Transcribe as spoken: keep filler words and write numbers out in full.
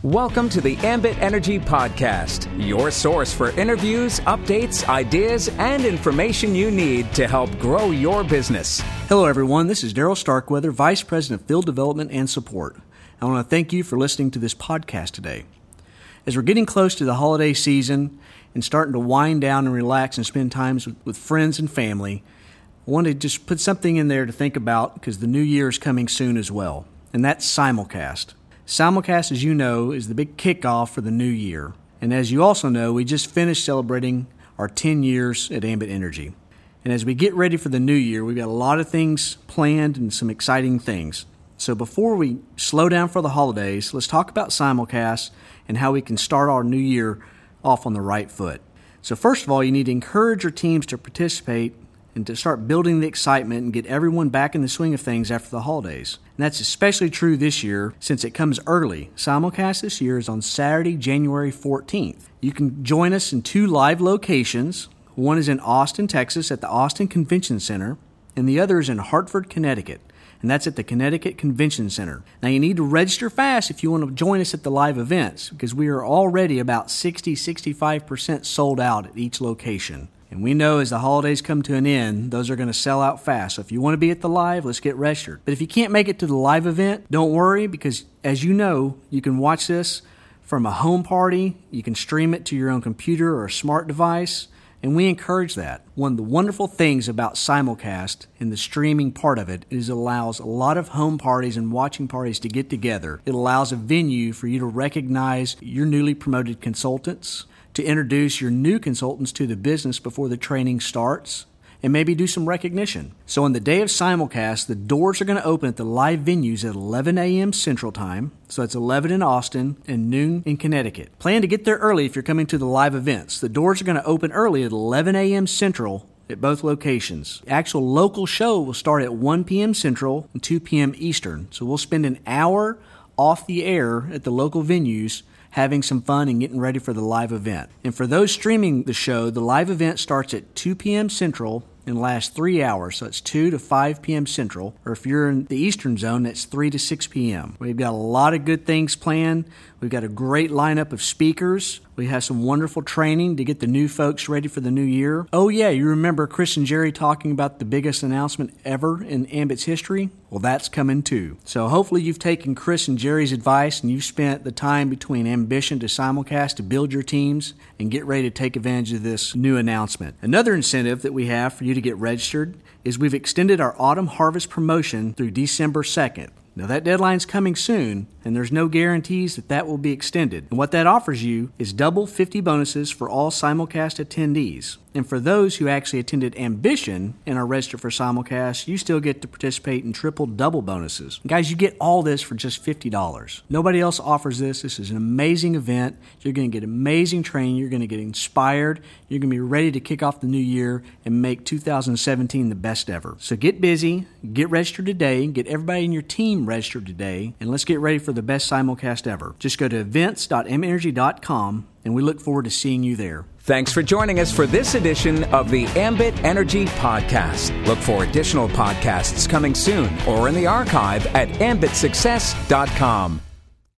Welcome to the Ambit Energy Podcast, your source for interviews, updates, ideas, and information you need to help grow your business. Hello, everyone. This is Daryl Starkweather, Vice President of Field Development and Support. I want to thank you for listening to this podcast today. As we're getting close to the holiday season and starting to wind down and relax and spend time with, with friends and family, I want to just put something in there to think about because the new year is coming soon as well, and that's simulcast. Simulcast, as you know, is the big kickoff for the new year. And as you also know, we just finished celebrating our ten years at Ambit Energy. And as we get ready for the new year, we've got a lot of things planned and some exciting things. So before we slow down for the holidays, let's talk about simulcast and how we can start our new year off on the right foot. So first of all, you need to encourage your teams to participate and to start building the excitement and get everyone back in the swing of things after the holidays. And that's especially true this year since it comes early. Simulcast this year is on Saturday, January fourteenth. You can join us in two live locations. One is in Austin, Texas at the Austin Convention Center, and the other is in Hartford, Connecticut, and that's at the Connecticut Convention Center. Now you need to register fast if you want to join us at the live events because we are already about sixty to sixty-five percent sold out at each location. And we know as the holidays come to an end, those are going to sell out fast. So if you want to be at the live, let's get registered. But if you can't make it to the live event, don't worry because as you know, you can watch this from a home party. You can stream it to your own computer or a smart device. And we encourage that. One of the wonderful things about simulcast and the streaming part of it is it allows a lot of home parties and watching parties to get together. It allows a venue for you to recognize your newly promoted consultants, to introduce your new consultants to the business before the training starts, and maybe do some recognition. So on the day of simulcast, the doors are going to open at the live venues at eleven a.m. Central Time. So that's eleven in Austin and noon in Connecticut. Plan to get there early if you're coming to the live events. The doors are going to open early at eleven a.m. Central at both locations. The actual local show will start at one p.m. Central and two p.m. Eastern. So we'll spend an hour off the air at the local venues having some fun and getting ready for the live event. And for those streaming the show, the live event starts at two p.m. Central and lasts three hours. So it's two to five p.m. Central. Or if you're in the Eastern Zone, that's three to six p.m. We've got a lot of good things planned. We've got a great lineup of speakers. We have some wonderful training to get the new folks ready for the new year. Oh yeah, you remember Chris and Jerry talking about the biggest announcement ever in Ambit's history? Well, that's coming too. So hopefully you've taken Chris and Jerry's advice and you've spent the time between ambition to simulcast to build your teams and get ready to take advantage of this new announcement. Another incentive that we have for you to get registered is we've extended our autumn harvest promotion through December second. Now that deadline's coming soon, and there's no guarantees that that will be extended. And what that offers you is double fifty bonuses for all simulcast attendees. And for those who actually attended Ambition and are registered for simulcast, you still get to participate in triple double bonuses. And guys, you get all this for just fifty dollars. Nobody else offers this. This is an amazing event. You're going to get amazing training. You're going to get inspired. You're going to be ready to kick off the new year and make two thousand seventeen the best ever. So get busy, get registered today, get everybody in your team registered today, and let's get ready for the best simulcast ever. Just go to events dot m energy dot com, and we look forward to seeing you there. Thanks for joining us for this edition of the Ambit Energy Podcast. Look for additional podcasts coming soon or in the archive at ambit success dot com.